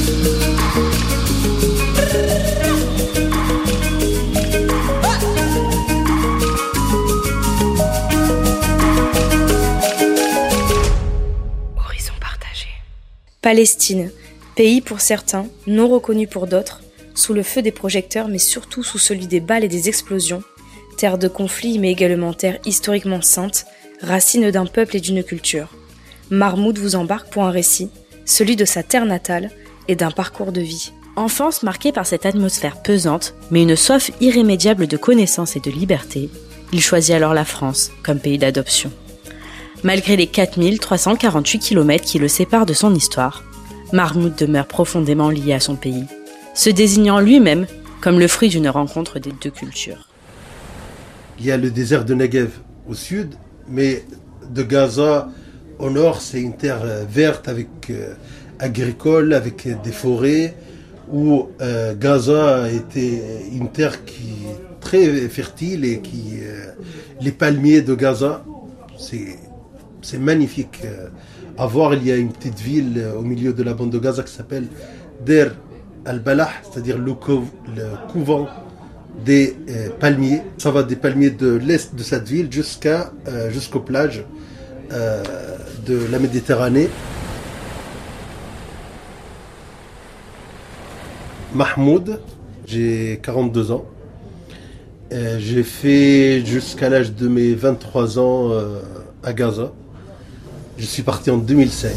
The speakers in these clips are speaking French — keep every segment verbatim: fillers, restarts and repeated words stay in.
Palestine, pays pour certains, non reconnu pour d'autres, sous le feu des projecteurs mais surtout sous celui des balles et des explosions, terre de conflits mais également terre historiquement sainte, racine d'un peuple et d'une culture. Mahmoud vous embarque pour un récit, celui de sa terre natale et d'un parcours de vie. Enfance marquée par cette atmosphère pesante, mais une soif irrémédiable de connaissance et de liberté, il choisit alors la France comme pays d'adoption. Malgré les quatre mille trois cent quarante-huit kilomètres qui le séparent de son histoire, Mahmoud demeure profondément lié à son pays, se désignant lui-même comme le fruit d'une rencontre des deux cultures. Il y a le désert de Negev au sud, mais de Gaza au nord, c'est une terre verte, avec, euh, agricole, avec des forêts, où euh, Gaza était une terre qui est très fertile et qui... Euh, les palmiers de Gaza, c'est... C'est magnifique à voir. Il y a une petite ville au milieu de la bande de Gaza qui s'appelle Der al-Balah, c'est-à-dire le, cou- le couvent des euh, palmiers. Ça va des palmiers de l'est de cette ville jusqu'à, euh, jusqu'aux plages euh, de la Méditerranée. Mahmoud, j'ai quarante-deux ans. Euh, j'ai fait jusqu'à l'âge de mes vingt-trois ans euh, à Gaza. Je suis parti en deux mille cinq.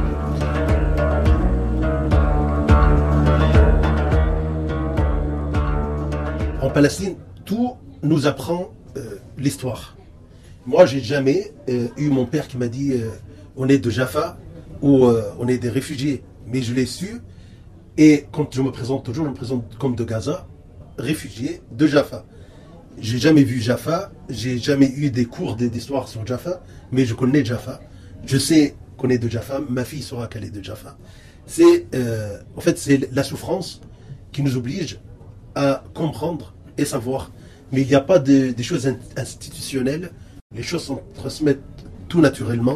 En Palestine, tout nous apprend euh, l'histoire. Moi, j'ai jamais euh, eu mon père qui m'a dit euh, on est de Jaffa ou euh, on est des réfugiés. Mais je l'ai su. Et quand je me présente toujours, je me présente comme de Gaza, réfugié de Jaffa. J'ai jamais vu Jaffa, j'ai jamais eu des cours d'histoire sur Jaffa, mais je connais Jaffa. Je sais qu'on est de Jaffa, ma fille saura qu'elle est de Jaffa. C'est, euh, en fait, c'est la souffrance qui nous oblige à comprendre et savoir. Mais il n'y a pas de, des choses institutionnelles. Les choses se transmettent tout naturellement.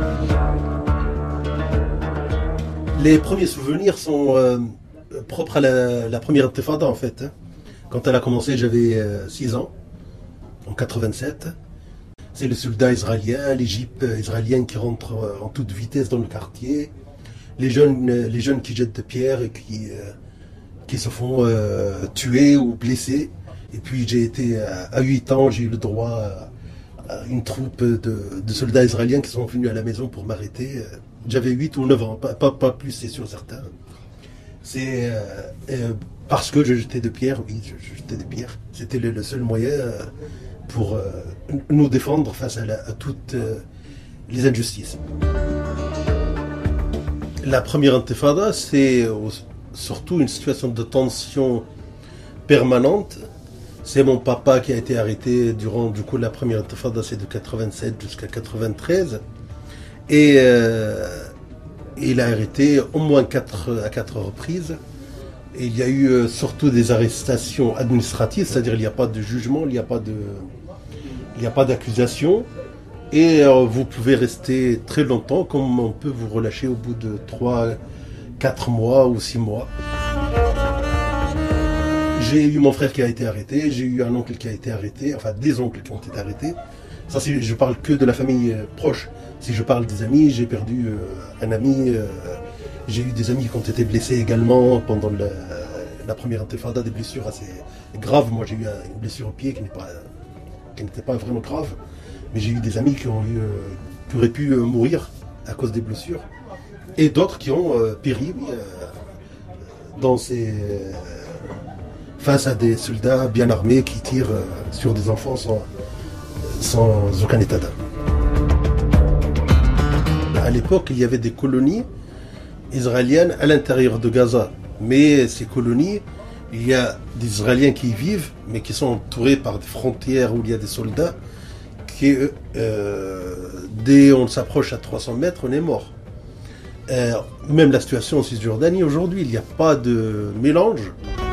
Les premiers souvenirs sont euh, propres à la, la première intifada, en fait. Hein. Quand elle a commencé, j'avais six ans, en quatre-vingt-sept. C'est le soldat israélien, les jeeps israéliens qui rentrent en toute vitesse dans le quartier, les jeunes, les jeunes qui jettent des pierres et qui, euh, qui se font euh, tuer ou blesser. Et puis j'ai été, à huit ans, j'ai eu le droit à une troupe de, de soldats israéliens qui sont venus à la maison pour m'arrêter. J'avais huit ou neuf ans, pas, pas, pas plus, c'est sûr, certain. C'est euh, euh, parce que je jetais des pierres, oui, je, je jetais des pierres. C'était le, le seul moyen euh, pour euh, nous défendre face à, la, à toutes euh, les injustices. La première intifada, c'est euh, surtout une situation de tension permanente. C'est mon papa qui a été arrêté durant du coup la première intifada, c'est de quatre-vingt-sept jusqu'à quatre-vingt-treize. Et euh, il a arrêté au moins quatre, à quatre reprises. Et il y a eu euh, surtout des arrestations administratives, c'est-à-dire il n'y a pas de jugement, il n'y a pas de, il n'y a pas d'accusation. Et euh, vous pouvez rester très longtemps, comme on peut vous relâcher au bout de trois, quatre mois ou six mois. J'ai eu mon frère qui a été arrêté, j'ai eu un oncle qui a été arrêté, enfin des oncles qui ont été arrêtés. Ça, c'est, je parle que de la famille euh, proche. Si je parle des amis, j'ai perdu euh, un ami, euh, j'ai eu des amis qui ont été blessés également pendant la, la première intifada, des blessures assez graves. Moi, j'ai eu une blessure au pied qui, n'est pas, qui n'était pas vraiment grave, mais j'ai eu des amis qui, ont eu, euh, qui auraient pu euh, mourir à cause des blessures, et d'autres qui ont euh, péri oui, euh, dans ces, euh, face à des soldats bien armés qui tirent euh, sur des enfants sans, sans aucun état d'âme. À l'époque, il y avait des colonies israéliennes à l'intérieur de Gaza. Mais ces colonies, il y a des Israéliens qui y vivent, mais qui sont entourés par des frontières où il y a des soldats, qui, euh, dès on s'approche à trois cents mètres, on est mort. Euh, même la situation en Cisjordanie aujourd'hui, il n'y a pas de mélange.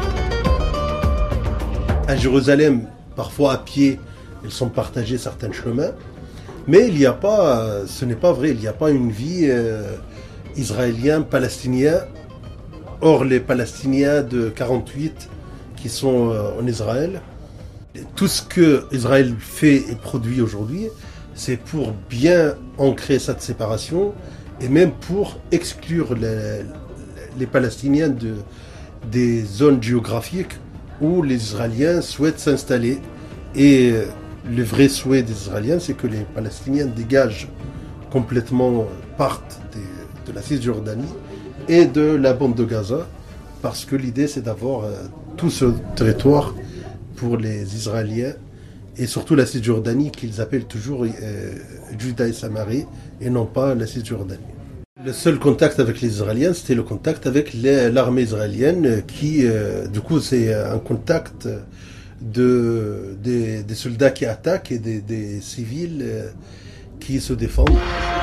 À Jérusalem, parfois à pied, ils sont partagés certains chemins. Mais il n'y a pas, ce n'est pas vrai, il n'y a pas une vie euh, israélien, palestinien Or, les Palestiniens de quarante-huit qui sont euh, en Israël, tout ce que Israël fait et produit aujourd'hui, c'est pour bien ancrer cette séparation et même pour exclure les, les Palestiniens de, des zones géographiques où les Israéliens souhaitent s'installer. Et le vrai souhait des Israéliens, c'est que les Palestiniens dégagent complètement, partent des, de la Cisjordanie et de la bande de Gaza, parce que l'idée c'est d'avoir euh, tout ce territoire pour les Israéliens, et surtout la Cisjordanie qu'ils appellent toujours euh, Juda et Samarie, et non pas la Cisjordanie. Le seul contact avec les Israéliens, c'était le contact avec les, l'armée israélienne, qui, euh, du coup, c'est un contact de, des, des soldats qui attaquent et des, des civils euh, qui se défendent.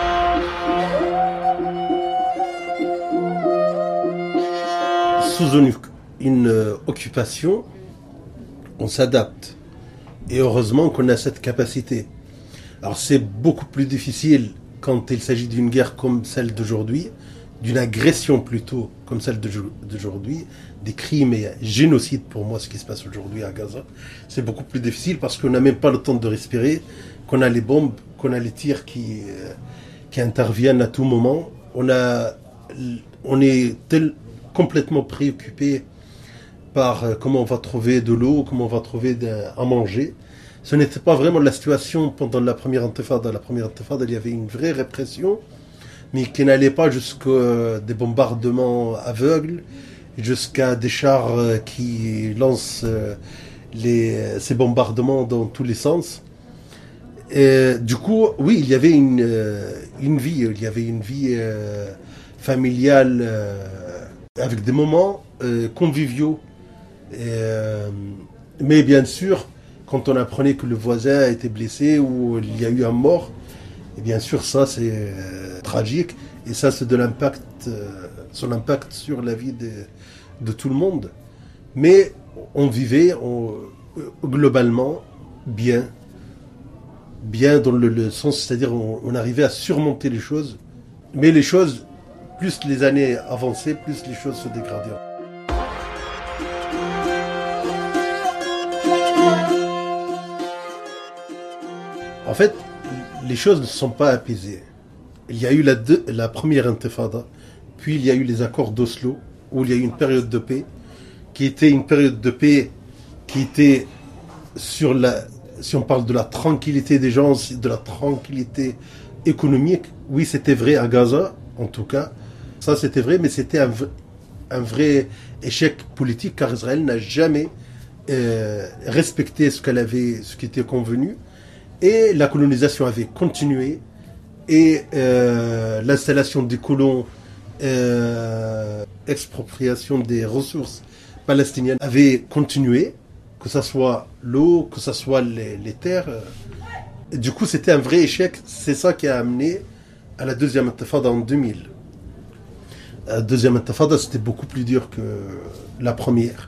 Sous une, une euh, occupation, on s'adapte. Et heureusement qu'on a cette capacité. Alors c'est beaucoup plus difficile quand il s'agit d'une guerre comme celle d'aujourd'hui, d'une agression plutôt comme celle d'aujourd'hui, des crimes et génocides pour moi, ce qui se passe aujourd'hui à Gaza. C'est beaucoup plus difficile parce qu'on n'a même pas le temps de respirer, qu'on a les bombes, qu'on a les tirs qui, euh, qui interviennent à tout moment. On, a, on est tel, complètement préoccupé par euh, comment on va trouver de l'eau, comment on va trouver de, à manger. Ce n'était pas vraiment la situation pendant la première intifada. La première intifada, il y avait une vraie répression, mais qui n'allait pas jusqu'à euh, des bombardements aveugles, jusqu'à des chars euh, qui lancent euh, les, ces bombardements dans tous les sens. Et, du coup, oui, il y avait une, euh, une vie, il y avait une vie euh, familiale euh, avec des moments euh, conviviaux. Et, euh, mais bien sûr, quand on apprenait que le voisin a été blessé ou il y a eu un mort, et bien sûr ça c'est euh, tragique et ça c'est de l'impact, euh, son impact sur la vie de, de tout le monde. Mais on vivait on, globalement bien, bien dans le, le sens, c'est-à-dire on, on arrivait à surmonter les choses, mais les choses, plus les années avançaient, plus les choses se dégradaient. En fait, les choses ne sont pas apaisées. Il y a eu la, deux, la première intifada, puis il y a eu les accords d'Oslo, où il y a eu une période de paix, qui était une période de paix qui était sur la, si on parle de la tranquillité des gens, de la tranquillité économique. Oui, c'était vrai à Gaza, en tout cas. Ça, c'était vrai, mais c'était un, un vrai échec politique, car Israël n'a jamais euh, respecté ce qu'elle avait, ce qui était convenu. Et la colonisation avait continué, et euh, l'installation des colons, euh, expropriation des ressources palestiniennes avait continué, que ce soit l'eau, que ce soit les, les terres. Et du coup, c'était un vrai échec. C'est ça qui a amené à la deuxième intifada en deux mille. La deuxième intifada, c'était beaucoup plus dur que la première.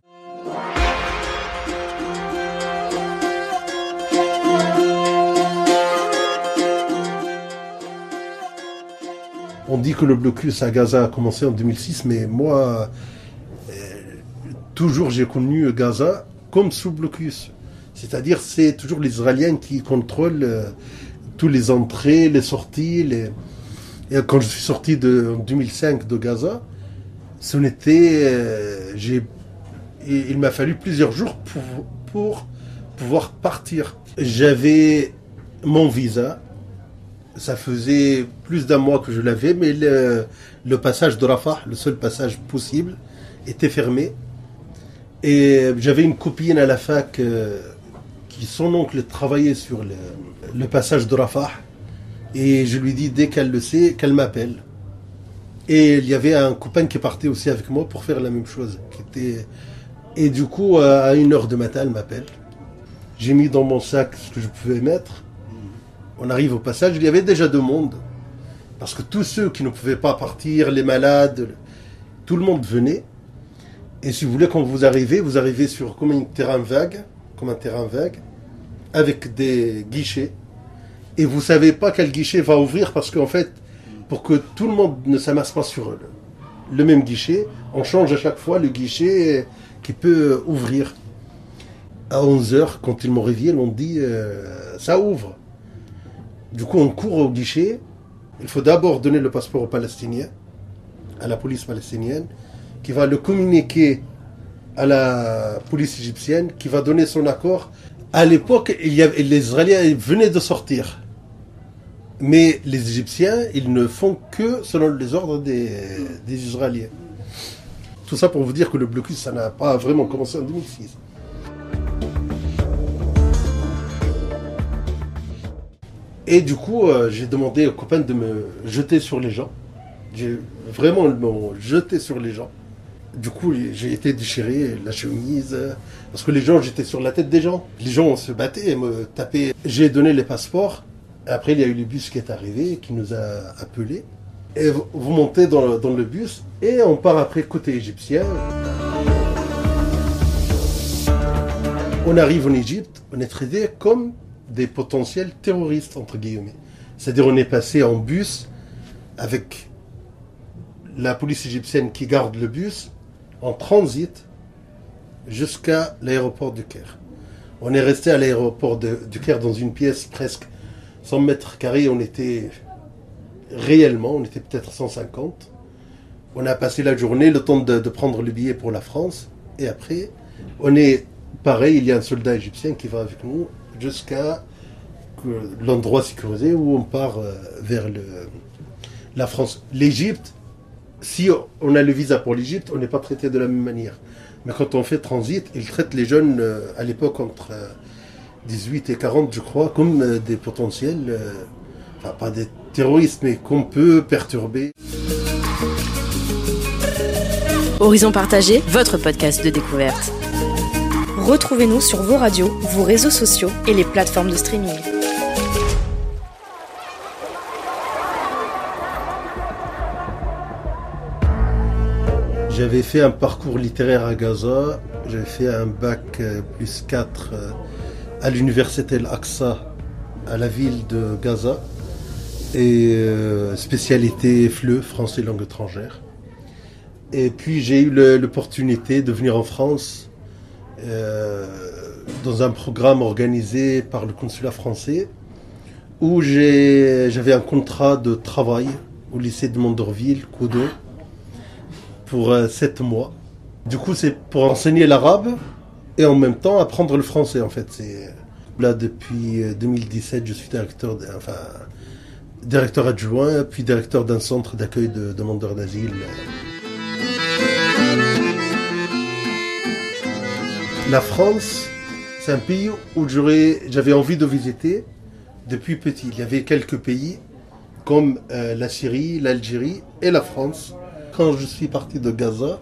On dit que le blocus à Gaza a commencé en deux mille six, mais moi, euh, toujours j'ai connu Gaza comme sous blocus. C'est-à-dire c'est toujours les Israéliens qui contrôlent euh, tous les entrées, les sorties. Les... Et quand je suis sorti de, en deux mille cinq de Gaza, ce n'était, euh, j'ai, il m'a fallu plusieurs jours pour, pour pouvoir partir. J'avais mon visa. Ça faisait plus d'un mois que je l'avais, mais le, le passage de Rafah, le seul passage possible, était fermé. Et j'avais une copine à la fac euh, qui, son oncle, travaillait sur le, le passage de Rafah. Et je lui dis, dès qu'elle le sait, qu'elle m'appelle. Et il y avait un copain qui partait aussi avec moi pour faire la même chose. Qui était... Et du coup, à une heure du matin, elle m'appelle. J'ai mis dans mon sac ce que je pouvais mettre. On arrive au passage, il y avait déjà deux mondes. Parce que tous ceux qui ne pouvaient pas partir, les malades, tout le monde venait. Et si vous voulez, quand vous arrivez, vous arrivez sur comme un terrain vague, comme un terrain vague, avec des guichets. Et vous ne savez pas quel guichet va ouvrir parce qu'en fait, pour que tout le monde ne s'amasse pas sur le, le même guichet. On change à chaque fois le guichet qui peut ouvrir. À onze heures, quand ils m'ont réveillé, ils m'ont dit euh, ça ouvre. Du coup, on court au guichet. Il faut d'abord donner le passeport aux Palestiniens, à la police palestinienne, qui va le communiquer à la police égyptienne, qui va donner son accord. À l'époque, il y avait, les Israéliens venaient de sortir. Mais les Égyptiens, ils ne font que selon les ordres des, des Israéliens. Tout ça pour vous dire que le blocus, ça n'a pas vraiment commencé en deux mille six. Et du coup, euh, j'ai demandé aux copains de me jeter sur les gens. J'ai vraiment me jeté sur les gens. Du coup, j'ai été déchiré, la chemise, parce que les gens, j'étais sur la tête des gens. Les gens se battaient et me tapaient. J'ai donné les passeports. Après, il y a eu le bus qui est arrivé, qui nous a appelés. Et vous montez dans le, dans le bus et on part après côté égyptien. On arrive en Égypte, on est traité comme des potentiels terroristes, entre guillemets. C'est-à-dire on est passé en bus avec la police égyptienne qui garde le bus en transit jusqu'à l'aéroport du Caire. On est resté à l'aéroport de, du Caire dans une pièce presque cent mètres carrés. On était réellement, on était peut-être cent cinquante. On a passé la journée, le temps de, de prendre le billet pour la France. Et après, on est pareil, il y a un soldat égyptien qui va avec nous jusqu'à l'endroit sécurisé où on part vers le, la France. L'Égypte, si on a le visa pour l'Égypte, on n'est pas traité de la même manière. Mais quand on fait transit, ils traitent les jeunes à l'époque entre dix-huit et quarante, je crois, comme des potentiels, enfin pas des terroristes, mais qu'on peut perturber. Horizon Partagé, votre podcast de découverte. Retrouvez-nous sur vos radios, vos réseaux sociaux et les plateformes de streaming. J'avais fait un parcours littéraire à Gaza, j'avais fait un bac plus quatre à l'université Al-Aqsa, à la ville de Gaza, et euh, spécialité F L E, français langue étrangère. Et puis j'ai eu le, l'opportunité de venir en France euh, dans un programme organisé par le consulat français, où j'ai, j'avais un contrat de travail au lycée de Mondorville, Coudon, pour euh, sept mois. Du coup, c'est pour enseigner l'arabe et en même temps apprendre le français. En fait, c'est là depuis deux mille dix-sept, je suis directeur, de, enfin directeur adjoint, puis directeur d'un centre d'accueil de demandeurs d'asile. La France, c'est un pays où j'aurais, j'avais envie de visiter depuis petit. Il y avait quelques pays comme euh, la Syrie, l'Algérie et la France. Quand je suis parti de Gaza,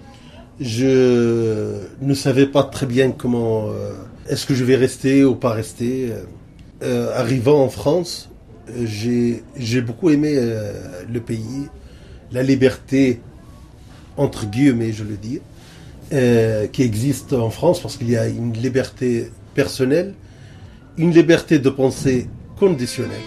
je ne savais pas très bien comment, euh, est-ce que je vais rester ou pas rester. Euh, arrivant en France, j'ai, j'ai beaucoup aimé euh, le pays, la liberté, entre guillemets, je le dis, euh, qui existe en France, parce qu'il y a une liberté personnelle, une liberté de pensée conditionnelle.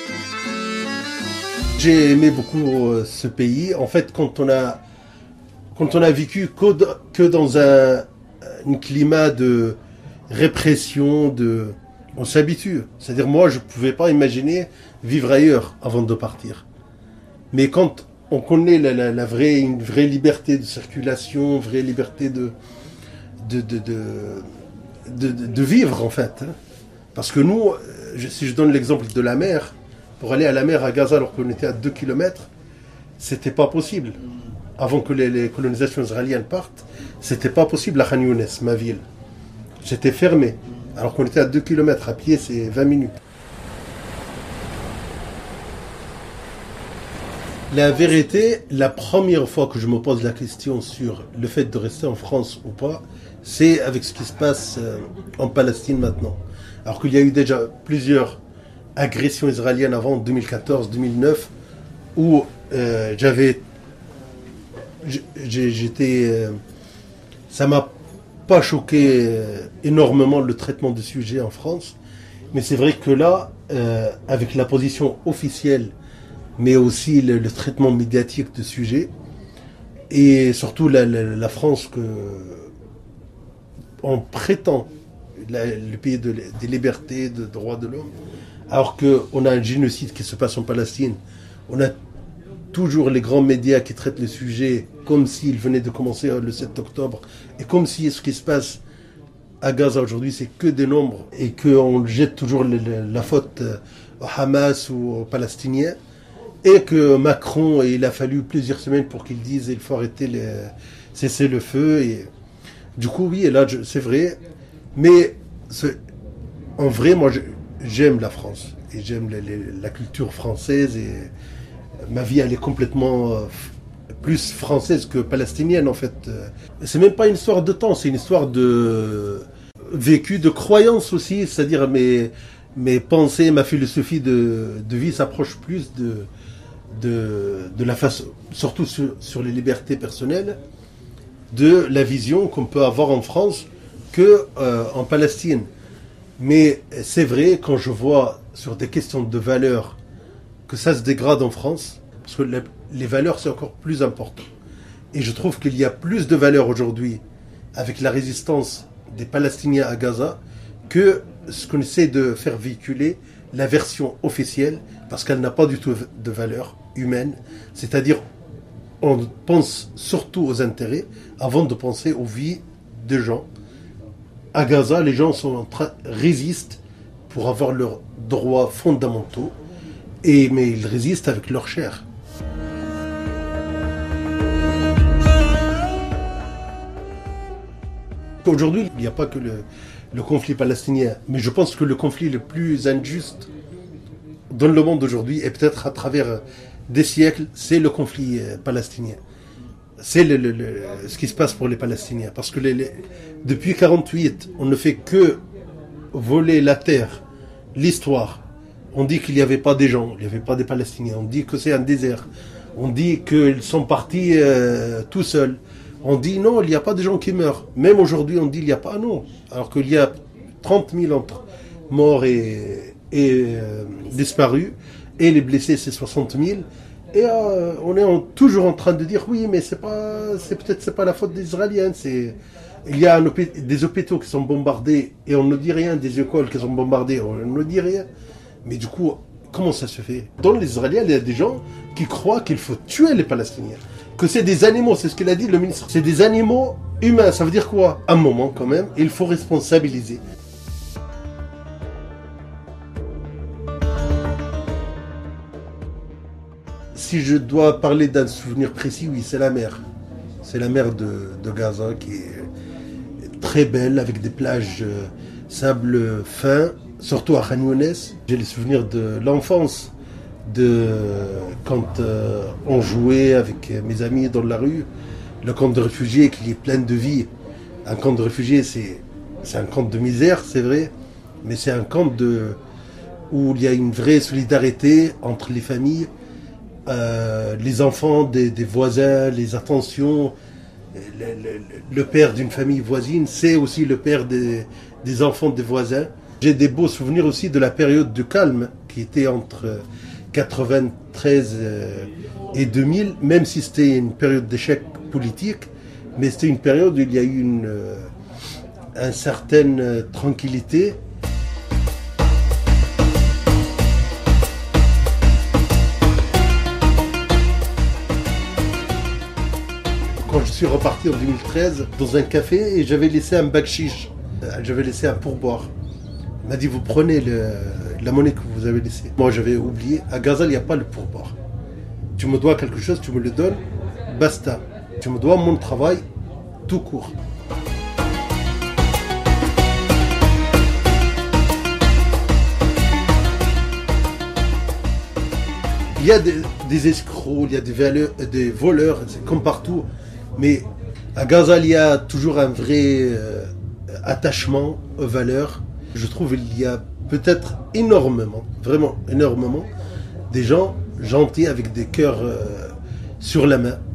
J'ai aimé beaucoup euh, ce pays. En fait, quand on a, quand on a vécu que, de, que dans un, un climat de répression, de, on s'habitue. C'est-à-dire, moi, je ne pouvais pas imaginer vivre ailleurs avant de partir. Mais quand on connaît la, la, la vraie, une vraie liberté de circulation, une vraie liberté de, de, de, de, de, de, de vivre, en fait. Parce que nous, je, si je donne l'exemple de la mer, pour aller à la mer à Gaza alors qu'on était à deux kilomètres, c'était pas possible. Avant que les, les colonisations israéliennes partent, c'était pas possible à Khan Younes, ma ville. C'était fermé. Alors qu'on était à deux kilomètres, à pied c'est vingt minutes. La vérité, la première fois que je me pose la question sur le fait de rester en France ou pas, c'est avec ce qui se passe en Palestine maintenant. Alors qu'il y a eu déjà plusieurs agression israélienne avant deux mille quatorze deux mille neuf où euh, j'avais j'ai, j'étais euh, ça m'a pas choqué euh, énormément le traitement du sujet en France, mais c'est vrai que là euh, avec la position officielle mais aussi le, le traitement médiatique du sujet, Et surtout la, la, la France, que on prétend la, le pays de, des libertés, des droits de l'homme, alors qu'on a un génocide qui se passe en Palestine. On a toujours les grands médias qui traitent le sujet comme s'il venait de commencer le sept octobre, et comme si ce qui se passe à Gaza aujourd'hui, c'est que des nombres, et qu'on jette toujours le, le, la faute au Hamas ou aux Palestiniens, et que Macron, il a fallu plusieurs semaines pour qu'il dise qu'il faut arrêter les, cesser le feu. Et du coup, oui, et là, je, c'est vrai, mais c'est, en vrai, moi, je, j'aime la France, et j'aime les, les, la culture française, et ma vie, elle est complètement euh, plus française que palestinienne, en fait. C'est même pas une histoire de temps, c'est une histoire de vécu, de croyance aussi, c'est-à-dire mes, mes pensées, ma philosophie de, de vie s'approche plus de, de, de la façon, surtout sur, sur les libertés personnelles, de la vision qu'on peut avoir en France que euh, en Palestine. Mais c'est vrai, quand je vois sur des questions de valeurs que ça se dégrade en France, parce que la, les valeurs, c'est encore plus important. Et je trouve qu'il y a plus de valeurs aujourd'hui avec la résistance des Palestiniens à Gaza que ce qu'on essaie de faire véhiculer, la version officielle, parce qu'elle n'a pas du tout de valeur humaine. C'est-à-dire, on pense surtout aux intérêts avant de penser aux vies des gens. À Gaza, les gens sont en train, résistent pour avoir leurs droits fondamentaux, et, mais ils résistent avec leur chair. Aujourd'hui, il n'y a pas que le, le conflit palestinien, mais je pense que le conflit le plus injuste dans le monde aujourd'hui, et peut-être à travers des siècles, c'est le conflit palestinien. C'est le, le, le, ce qui se passe pour les Palestiniens. Parce que les, les, depuis quarante-huit, on ne fait que voler la terre, l'histoire. On dit qu'il n'y avait pas des gens, il n'y avait pas des Palestiniens. On dit que c'est un désert. On dit qu'ils sont partis euh, tout seuls. On dit non, il n'y a pas de gens qui meurent. Même aujourd'hui, on dit il n'y a pas, non. Alors qu'il y a trente mille entre morts et, et euh, disparus. Et les blessés, c'est soixante mille. Et euh, on est en, toujours en train de dire oui, mais c'est pas, c'est peut-être c'est pas la faute des Israéliens. C'est, il y a un, des hôpitaux qui sont bombardés et on ne dit rien, des écoles qui sont bombardées, on ne dit rien. Mais du coup, comment ça se fait? Dans les Israéliens, il y a des gens qui croient qu'il faut tuer les Palestiniens, que c'est des animaux, c'est ce qu'il a dit le ministre. C'est des animaux humains. Ça veut dire quoi? À un moment, quand même, il faut responsabiliser. Si je dois parler d'un souvenir précis, oui, c'est la mer. C'est la mer de, de Gaza qui est très belle, avec des plages euh, sable fin, surtout à Khan Younes. J'ai les souvenirs de l'enfance, de quand euh, on jouait avec mes amis dans la rue, le camp de réfugiés qui est plein de vie. Un camp de réfugiés, c'est, c'est un camp de misère, c'est vrai, mais c'est un camp de, où il y a une vraie solidarité entre les familles. Euh, les enfants des, des voisins, les attentions, le, le, le père d'une famille voisine, c'est aussi le père des, des enfants des voisins. J'ai des beaux souvenirs aussi de la période de calme qui était entre quatre-vingt-treize et deux mille, même si c'était une période d'échec politique, mais c'était une période où il y a eu une, une certaine tranquillité. Quand je suis reparti en deux mille treize dans un café et j'avais laissé un bakshish, j'avais laissé un pourboire. Il m'a dit vous prenez le, la monnaie que vous avez laissée. Moi j'avais oublié, à Gaza il n'y a pas le pourboire. Tu me dois quelque chose, tu me le donnes, basta. Tu me dois mon travail, tout court. Il y a des, des escrocs, il y a des, valeurs, des voleurs, c'est comme partout. Mais à Gaza, il y a toujours un vrai euh, attachement aux valeurs. Je trouve qu'il y a peut-être énormément, vraiment énormément, des gens gentils avec des cœurs euh, sur la main.